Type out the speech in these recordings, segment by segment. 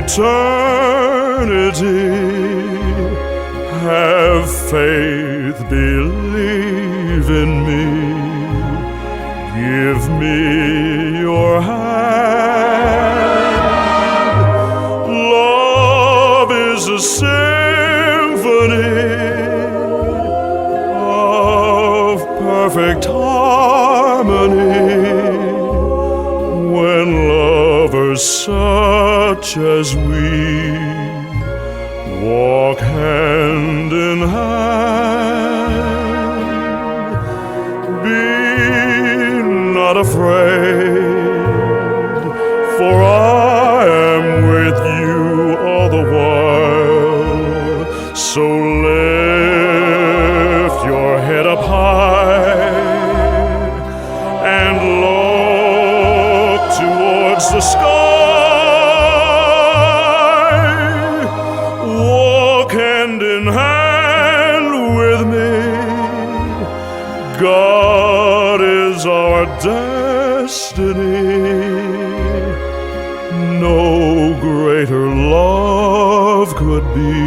eternity. Have faith, believe in me. Give me your hand. Love is a symphony of perfect harmony. When lovers such as we walk hand in hand, be not afraid, for I am with you all the while. So lift your head up high and look towards the sky. Walk hand in hand with me. God is our destiny. No greater love could be.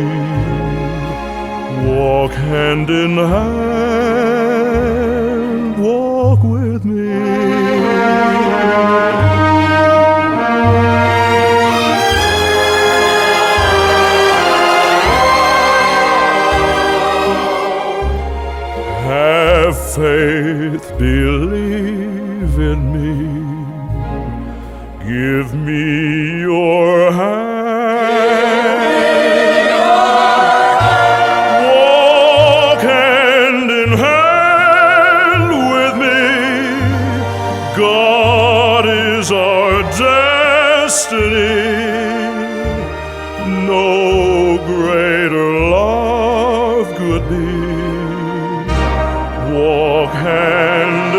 Walk hand in hand, walk with me. Have faith, believe in me. Give me your hand. Walk hand in hand with me. God is our destiny. No greater love could be. Walk hand